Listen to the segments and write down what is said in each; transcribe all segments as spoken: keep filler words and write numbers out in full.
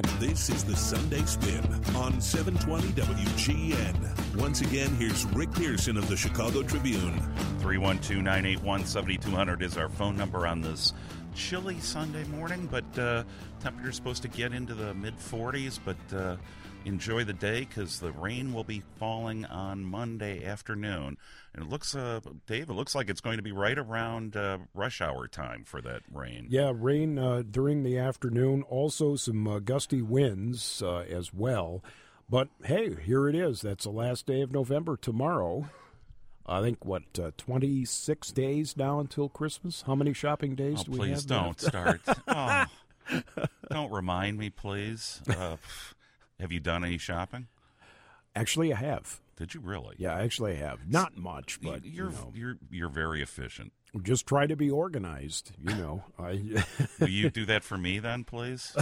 This is the Sunday Spin on seven twenty W G N. Once again, here's Rick Pearson of the Chicago Tribune. three one two, nine eight one, seven two zero zero is our phone number on this chilly Sunday morning, but uh, temperature's supposed to get into the mid forties, but uh, enjoy the day because the rain will be falling on Monday afternoon. And it looks, uh, Dave, it looks like it's going to be right around uh, rush hour time for that rain. Yeah, rain uh, during the afternoon. Also some uh, gusty winds uh, as well. But, hey, here it is. That's the last day of November tomorrow. I think, what, uh, twenty-six days now until Christmas? How many shopping days oh, do we please have? don't start. oh, don't remind me, please. Uh, have you done any shopping? Actually, I have. Did you really? Yeah, actually I have. Not much, but you're you know. you're you're very efficient. Just try to be organized, you know. I Will you do that for me then, please?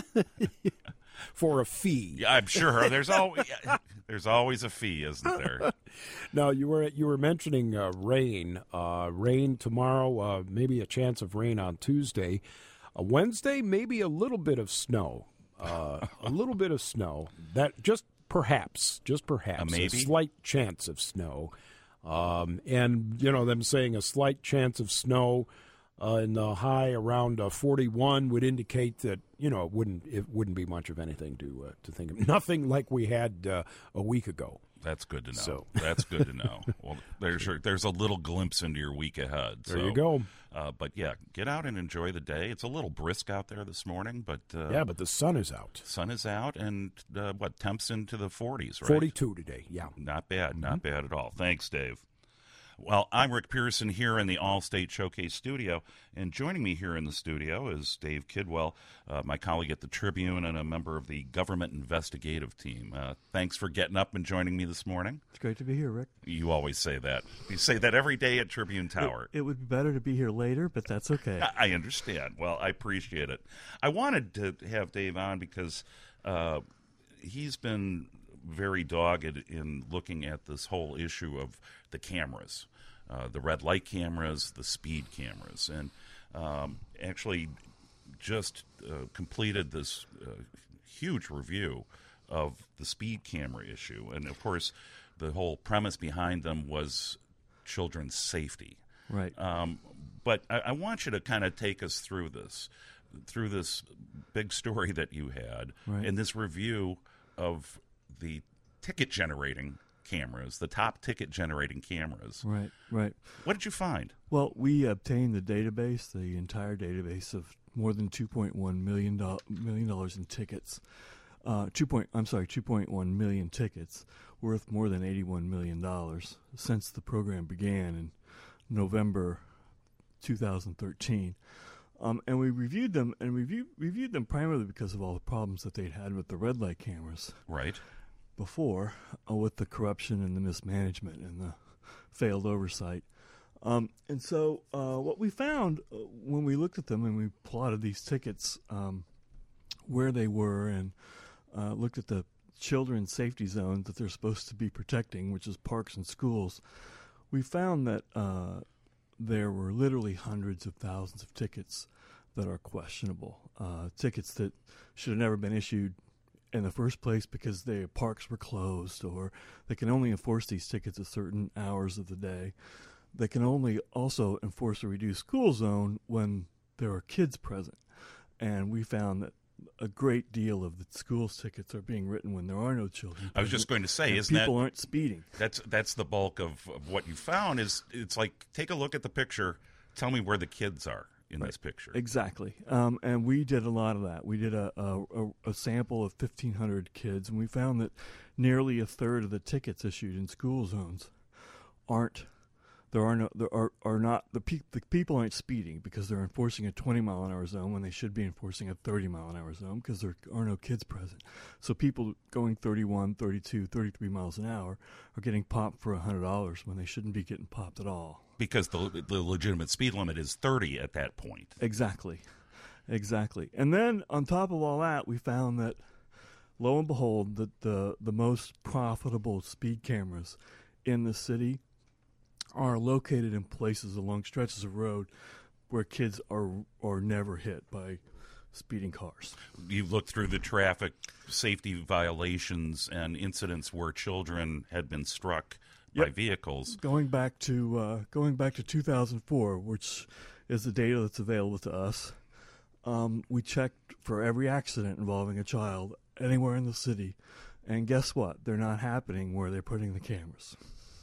For a fee. Yeah, I'm sure. There's always there's always a fee, isn't there? No, you were you were mentioning uh, rain. Uh, rain tomorrow. Uh, maybe a chance of rain on Tuesday. Uh, Wednesday, maybe a little bit of snow. Uh, a little bit of snow. That just perhaps, just perhaps, a, maybe? a slight chance of snow. Um, and you know, them saying a slight chance of snow. Uh, in the high around uh, forty-one would indicate that you know it wouldn't it wouldn't be much of anything to uh, to think of. Nothing like we had uh, a week ago. That's good to know. So. That's good to know. Well, there's there's a little glimpse into your week ahead. There so, you go. Uh, but yeah, get out and enjoy the day. It's a little brisk out there this morning, but uh, yeah, but the sun is out. Sun is out, and uh, what temps into the forties, right? forty-two today. Yeah, not bad, mm-hmm. not bad at all. Thanks, Dave. Well, I'm Rick Pearson here in the All-State Showcase studio, and joining me here in the studio is Dave Kidwell, uh, my colleague at the Tribune and a member of the Government Investigative Team. Uh, thanks for getting up and joining me this morning. It's great to be here, Rick. You always say that. You say that every day at Tribune Tower. It, it would be better to be here later, but that's okay. I understand. Well, I appreciate it. I wanted to have Dave on because uh, he's been very dogged in looking at this whole issue of the cameras. Uh, the red light cameras, the speed cameras, and um, actually just uh, completed this uh, huge review of the speed camera issue. And, of course, the whole premise behind them was children's safety. Right. Um, but I, I want you to kind of take us through this, through this big story that you had, right. and this review of the ticket-generating cameras, the top ticket-generating cameras. Right, right. What did you find? Well, we obtained the database, the entire database of more than two point one million dollars million dollars in tickets. Uh, two point, I'm sorry, two point one million tickets worth more than eighty-one million dollars since the program began in November two thousand thirteen. Um, and we reviewed them, and review, reviewed them primarily because of all the problems that they'd had with the red light cameras. Right. Before, uh, with the corruption and the mismanagement and the failed oversight. Um, and so uh, what we found uh, when we looked at them and we plotted these tickets, um, where they were, and uh, looked at the children's safety zones that they're supposed to be protecting, which is parks and schools, we found that uh, there were literally hundreds of thousands of tickets that are questionable, uh, tickets that should have never been issued in the first place because the parks were closed, or they can only enforce these tickets at certain hours of the day. They can only also enforce a reduced school zone when there are kids present. And we found that a great deal of the school's tickets are being written when there are no children present. I was just going to say, isn't people that, aren't speeding. That's that's the bulk of, of what you found. Is it's like, take a look at the picture, tell me where the kids are in right. this picture. Exactly. Um, and we did a lot of that. We did a, a, a sample of fifteen hundred kids, and we found that nearly a third of the tickets issued in school zones aren't, there are no, there are, are not, the, pe- the people aren't speeding because they're enforcing a twenty mile an hour zone when they should be enforcing a thirty mile an hour zone because there are no kids present. So people going thirty-one, thirty-two, thirty-three miles an hour are getting popped for one hundred dollars when they shouldn't be getting popped at all. Because the the legitimate speed limit is thirty at that point. Exactly. Exactly. And then on top of all that, we found that, lo and behold, that the, the most profitable speed cameras in the city are located in places along stretches of road where kids are are never hit by speeding cars. You looked through the traffic safety violations and incidents where children had been struck Yep. by vehicles. Going back to uh, going back to two thousand four, which is the data that's available to us, um, we checked for every accident involving a child anywhere in the city, and guess what? They're not happening where they're putting the cameras.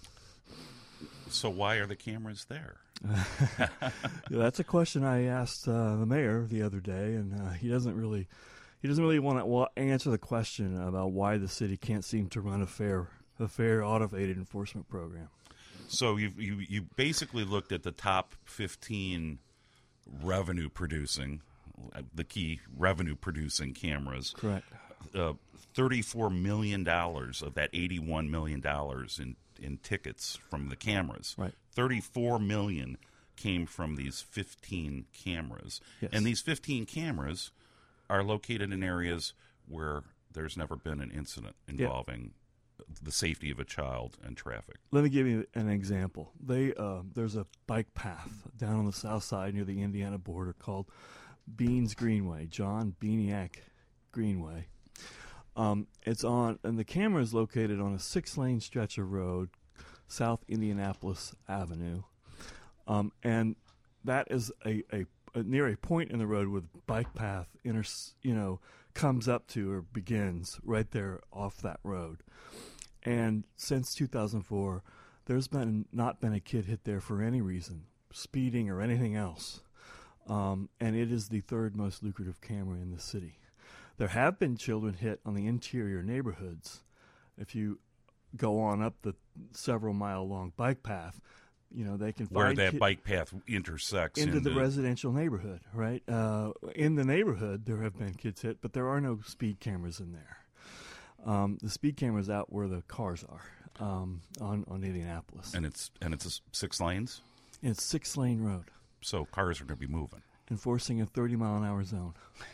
So why are the cameras there? Yeah, that's a question I asked uh, the mayor the other day, and uh, he doesn't really he doesn't really want to answer the question about why the city can't seem to run a fair a fair automated enforcement program. So you you you basically looked at the top fifteen revenue producing, the key revenue producing cameras. Correct. Uh, Thirty-four million dollars of that eighty-one million dollars in in tickets from the cameras. Right. Thirty-four million came from these fifteen cameras, Yes. and these fifteen cameras are located in areas where there's never been an incident involving the safety of a child and traffic. Let me give you an example. They uh, there's a bike path down on the south side near the Indiana border called Beans Greenway, John Beaniak Greenway. Um, it's on, and the camera is located on a six-lane stretch of road, South Indianapolis Avenue, um, and that is a, a, a near a point in the road where the bike path inter, you know, comes up to or begins right there off that road. And since two thousand four, there's been not been a kid hit there for any reason, speeding or anything else, um, and it is the third most lucrative camera in the city. There have been children hit on the interior neighborhoods. If you go on up the several mile long bike path, you know, they can find Where that ki- bike path intersects into the into- residential neighborhood, right? Uh, in the neighborhood, there have been kids hit, but there are no speed cameras in there. Um, the speed camera's out where the cars are, um, on, on Indianapolis. and it's and it's a s- six lanes, And it's six lane road, so cars are going to be moving. enforcing a thirty mile an hour zone.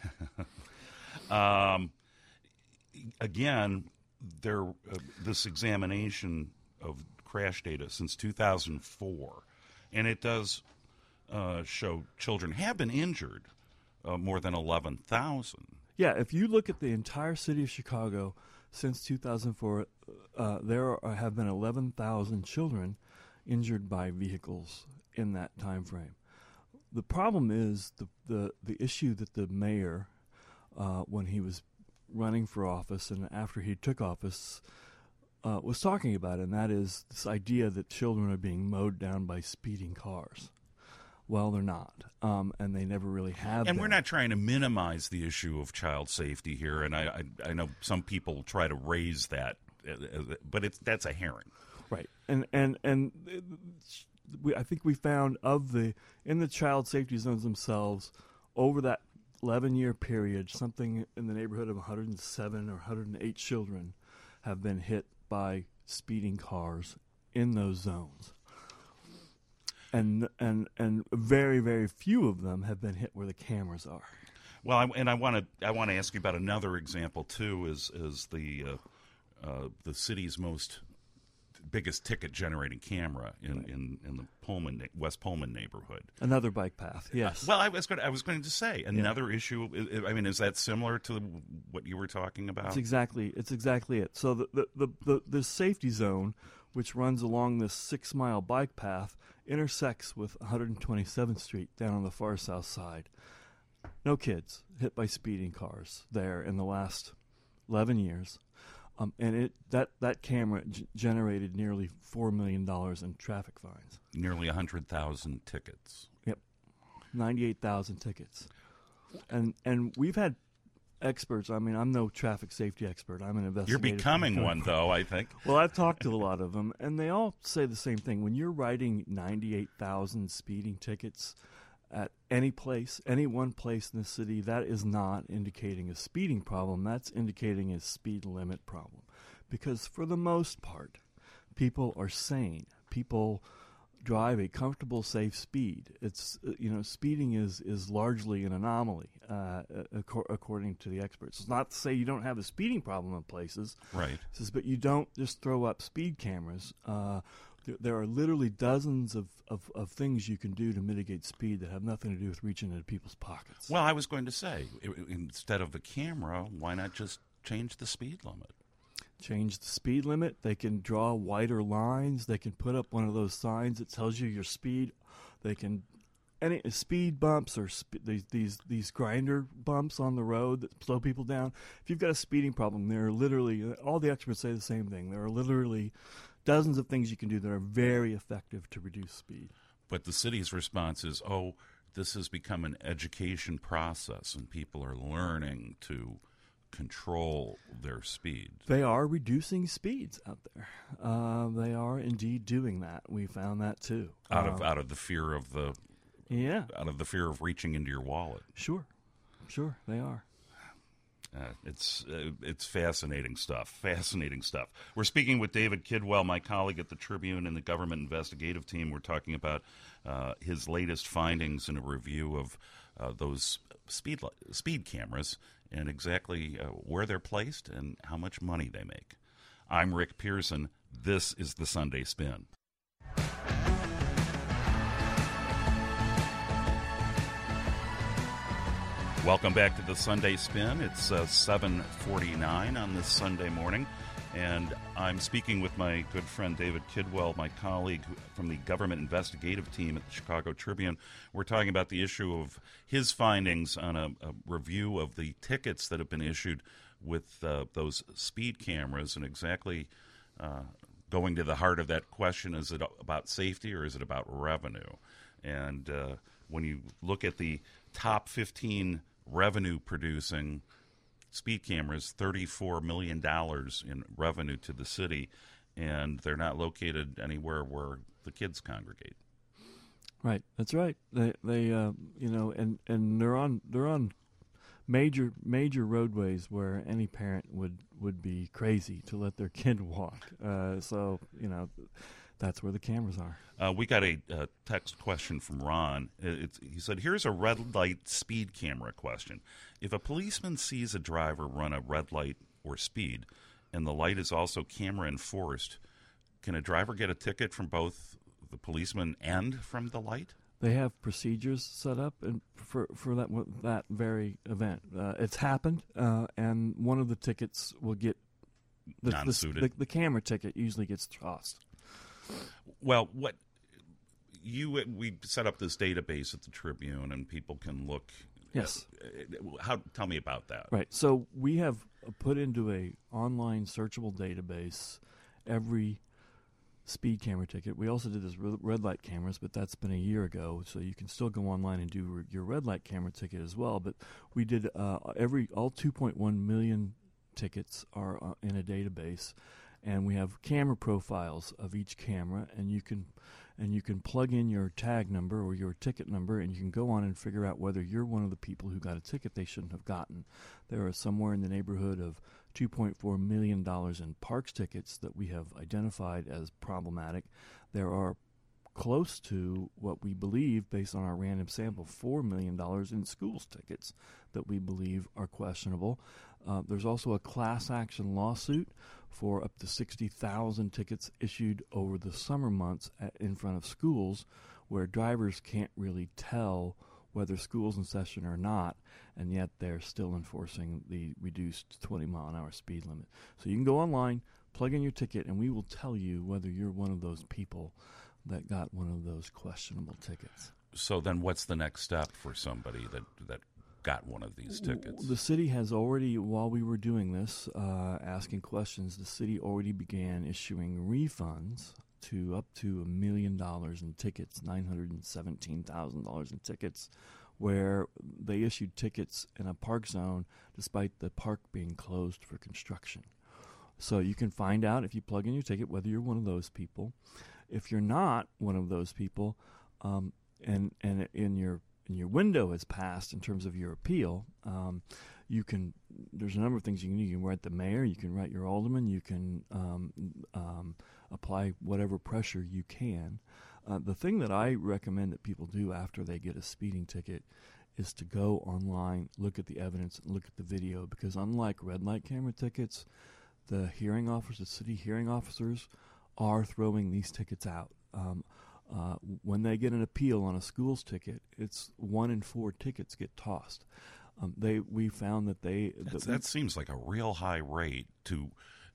Um, again, there uh, this examination of crash data since two thousand four, and it does uh, show children have been injured, uh, more than eleven thousand. Yeah, if you look at the entire city of Chicago since two thousand four, uh, there are, have been eleven thousand children injured by vehicles in that time frame. The problem is the the, the issue that the mayor, uh, when he was running for office and after he took office, uh, was talking about, and that is this idea that children are being mowed down by speeding cars. Well, they're not, um, and they never really have And been. we're not trying to minimize the issue of child safety here, and I I, I know some people try to raise that, uh, uh, but it's that's a herring. Right, and and and uh, we, I think we found of the in the child safety zones themselves over that eleven year period, something in the neighborhood of one hundred seven or one hundred eight children have been hit by speeding cars in those zones, and and and very very few of them have been hit where the cameras are. Well, I, and I want to I want to ask you about another example too. Is is the uh, uh, the city's most biggest ticket generating camera in, Right. in, in the Pullman West Pullman neighborhood. Another bike path, yes. Well, I was going to, I was going to say another issue. I mean, is that similar to what you were talking about? It's exactly it's exactly it. So the the, the, the the safety zone, which runs along this six mile bike path, intersects with one hundred twenty-seventh Street down on the far south side. No kids hit by speeding cars there in the last eleven years, um, and it that that camera g- generated nearly four million dollars in traffic fines. Nearly a hundred thousand tickets. Yep, ninety-eight thousand tickets, and and we've had experts. I mean, I'm no traffic safety expert. I'm an investigator. You're becoming one, though, I think. Well, I've talked to a lot of them, and they all say the same thing. When you're writing ninety-eight thousand speeding tickets at any place, any one place in the city, that is not indicating a speeding problem. That's indicating a speed limit problem. Because for the most part, people are sane. People drive a comfortable, safe speed. It's uh, you know, speeding is is largely an anomaly, uh, ac- according to the experts. It's not to say you don't have a speeding problem in places, Right. it says, but you don't just throw up speed cameras uh, There, there are literally dozens of, of, of things you can do to mitigate speed that have nothing to do with reaching into people's pockets. Well, I was going to say, i- i- instead of the camera, why not just change the speed limit? Change the speed limit. They can draw wider lines. They can put up one of those signs that tells you your speed. They can any speed bumps or sp- these these these grinder bumps on the road that slow people down. If you've got a speeding problem, there are literally all the experts say the same thing. There are literally dozens of things you can do that are very effective to reduce speed. But the city's response is, oh, this has become an education process, and people are learning to control their speed. They are reducing speeds out there. Uh, they are indeed doing that. We found that too. Out of Uh, out of the fear of the yeah, out of the fear of reaching into your wallet. sure, sure, they are. Uh, it's uh, it's fascinating stuff. Fascinating stuff. We're speaking with David Kidwell, my colleague at the Tribune and the government investigative team. We're talking about uh, his latest findings in a review of uh, those speed li- speed cameras and exactly uh, where they're placed and how much money they make. I'm Rick Pearson. This is the Sunday Spin. Welcome back to the Sunday Spin. It's uh, seven forty-nine on this Sunday morning, and I'm speaking with my good friend David Kidwell, my colleague from the government investigative team at the Chicago Tribune. We're talking about the issue of his findings on a, a review of the tickets that have been issued with uh, those speed cameras, and exactly uh, going to the heart of that question: is it about safety or is it about revenue? And uh, when you look at the top fifteen revenue-producing speed cameras, thirty-four million dollars in revenue to the city, and they're not located anywhere where the kids congregate. Right, that's right. They, they, uh, you know, and, and they're on they're on major major roadways where any parent would, would be crazy to let their kid walk. Uh, so, you know, that's where the cameras are. Uh, we got a uh, text question from Ron. It's, he said, here's a red light speed camera question. If a policeman sees a driver run a red light or speed, and the light is also camera enforced, can a driver get a ticket from both the policeman and from the light? They have procedures set up and for for that that very event. Uh, it's happened, uh, and one of the tickets will get the, the, Non-suited. the, the camera ticket usually gets tossed. Well, what you we set up this database at the Tribune, and people can look. Yes. Uh, how? Tell me about that. Right. So we have put into a online searchable database every speed camera ticket. We also did this re- red light cameras, but that's been a year ago. So you can still go online and do re- your red light camera ticket as well. But we did uh, every all two point one million tickets are uh, in a database. And we have camera profiles of each camera, and you can and you can plug in your tag number or your ticket number, and you can go on and figure out whether you're one of the people who got a ticket they shouldn't have gotten. There are somewhere in the neighborhood of two point four million dollars in parks tickets that we have identified as problematic. There are close to what we believe, based on our random sample, four million dollars in schools tickets that we believe are questionable. Uh, there's also a class action lawsuit for up to sixty thousand tickets issued over the summer months at, in front of schools, where drivers can't really tell whether school's in session or not, and yet they're still enforcing the reduced twenty mile an hour speed limit. So you can go online, plug in your ticket, and we will tell you whether you're one of those people that got one of those questionable tickets. So then, what's the next step for somebody that that got one of these tickets? The city has already, while we were doing this, uh, asking questions, the city already began issuing refunds to up to a million dollars in tickets, nine hundred seventeen thousand dollars in tickets, where they issued tickets in a park zone despite the park being closed for construction. So you can find out if you plug in your ticket whether you're one of those people. If you're not one of those people, um, and and in your and your window has passed in terms of your appeal, um, you can. There's a number of things you can do. You can write the mayor. You can write your alderman. You can um, um, apply whatever pressure you can. Uh, the thing that I recommend that people do after they get a speeding ticket is to go online, look at the evidence, and look at the video, because unlike red light camera tickets, the hearing officers, the city hearing officers, are throwing these tickets out. Um, uh, when they get an appeal on a school's ticket, it's one in four tickets get tossed. Um, they we found that they That's, that, that seems like a real high rate to.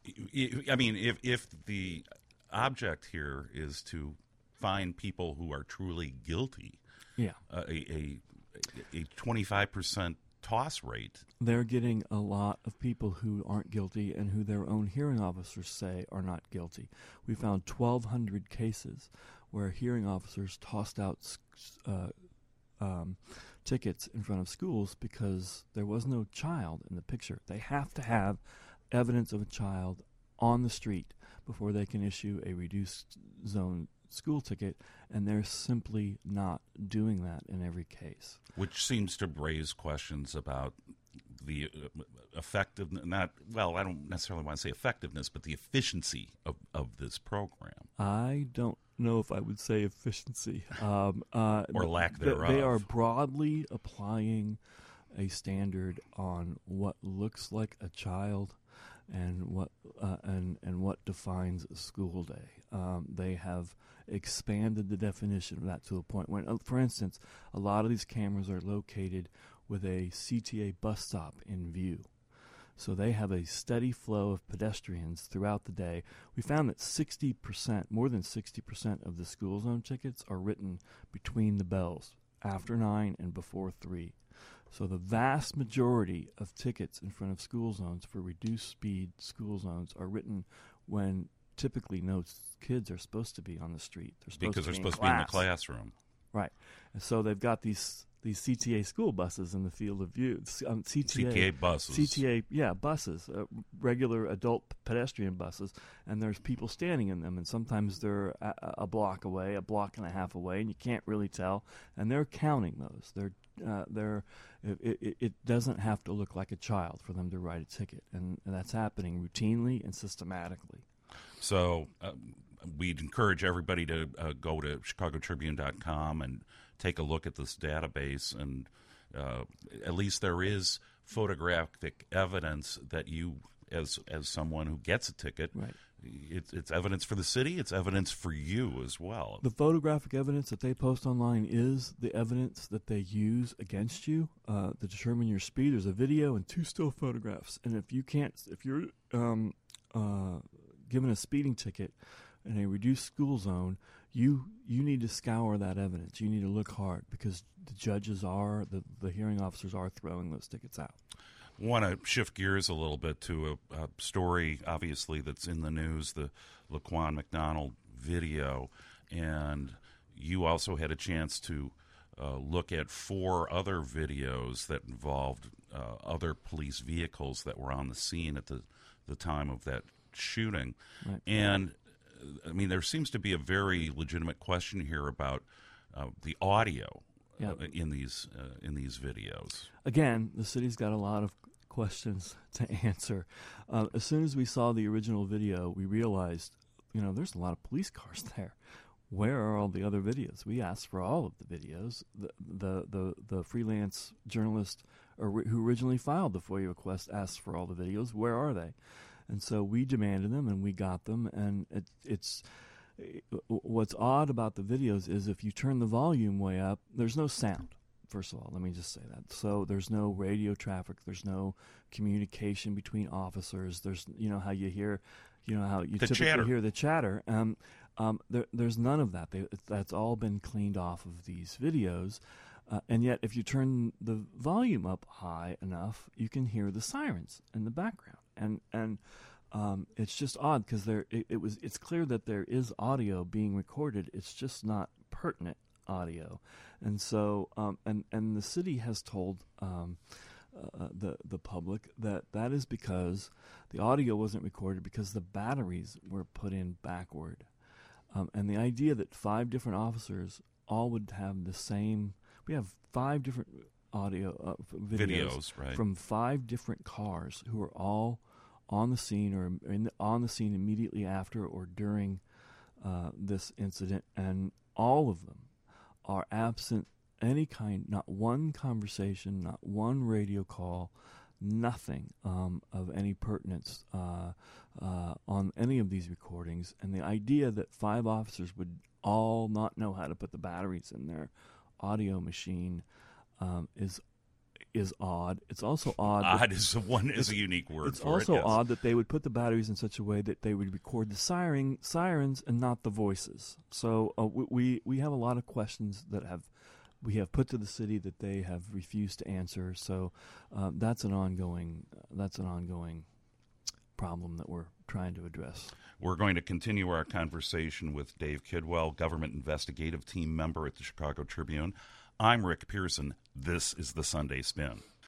I mean, if if the object here is to find people who are truly guilty, yeah, uh, a a twenty-five percent toss rate. They're getting a lot of people who aren't guilty and who their own hearing officers say are not guilty. We found twelve hundred cases where hearing officers tossed out uh, um, tickets in front of schools because there was no child in the picture. They have to have evidence of a child on the street before they can issue a reduced zone school ticket, and they're simply not doing that in every case. Which seems to raise questions about the effective, not, well, I don't necessarily want to say effectiveness, but the efficiency of, of this program. I don't know if I would say efficiency. Um, uh, or lack th- thereof. They are broadly applying a standard on what looks like a child and what uh, and and what defines a school day. Um, they have expanded the definition of that to a point when, uh, for instance, a lot of these cameras are located with a C T A bus stop in view. So they have a steady flow of pedestrians throughout the day. We found that sixty percent, more than sixty percent of the school zone tickets are written between the bells, after nine and before three. So the vast majority of tickets in front of school zones for reduced speed school zones are written when typically no kids are supposed to be on the street. They're supposed because to they're be supposed in to be in the class. classroom. Right. And so they've got these these C T A school buses in the field of view. Um, C T A, C T A buses. C T A, yeah, buses, uh, regular adult pedestrian buses, and there's people standing in them, and sometimes they're a, a block away, a block and a half away, and you can't really tell. And they're counting those. They're uh, they're it, it, it doesn't have to look like a child for them to write a ticket, and, and that's happening routinely and systematically. So uh, we'd encourage everybody to uh, go to Chicago Tribune dot com and take a look at this database, and uh, at least there is photographic evidence that you, as as someone who gets a ticket, right. it's, it's evidence for the city, it's evidence for you as well. The photographic evidence that they post online is the evidence that they use against you uh, to determine your speed. There's a video and two still photographs, and if you can't, if you're um, uh, given a speeding ticket in a reduced school zone, you you need to scour that evidence. You need to look hard because the judges are, the, the hearing officers are throwing those tickets out. I want to shift gears a little bit to a, a story, obviously, that's in the news, the Laquan McDonald video, and you also had a chance to uh, look at four other videos that involved uh, other police vehicles that were on the scene at the, the time of that shooting. Right. And I mean, there seems to be a very legitimate question here about uh, the audio yeah. uh, in these uh, in these videos. Again, the city's got a lot of questions to answer. Uh, as soon as we saw the original video, we realized, you know, there's a lot of police cars there. Where are all the other videos? We asked for all of the videos. The the the, the freelance journalist or, who originally filed the FOIA request asked for all the videos. Where are they? And so we demanded them, and we got them. And it, it's what's odd about the videos is if you turn the volume way up, there's no sound. First of all, let me just say that. So there's no radio traffic. There's no communication between officers. There's, you know, how you hear, you know, how you the typically chatter. hear the chatter. Um, um, there, there's none of that. They, that's all been cleaned off of these videos. Uh, and yet, if you turn the volume up high enough, you can hear the sirens in the background. And and um, it's just odd because there it, it was it's clear that there is audio being recorded. It's just not pertinent audio, and so um, and and the city has told um, uh, the the public that that is because the audio wasn't recorded because the batteries were put in backward, um, and the idea that five different officers all would have the same. We have five different audio uh, videos, Videos, right. from five different cars who are all on the scene or in the, on the scene immediately after or during uh, this incident, and all of them are absent any kind, not one conversation, not one radio call, nothing um, of any pertinence uh, uh, on any of these recordings. And the idea that five officers would all not know how to put the batteries in their audio machine um, is is odd. It's also odd. Odd is a one is a unique word. It's for also it, yes. odd that they would put the batteries in such a way that they would record the siren sirens and not the voices. So uh, we, we we have a lot of questions that have we have put to the city that they have refused to answer. So uh, that's an ongoing uh, that's an ongoing problem that we're trying to address. We're going to continue our conversation with Dave Kidwell, government investigative team member at the Chicago Tribune. I'm Rick Pearson. This is the Sunday Spin.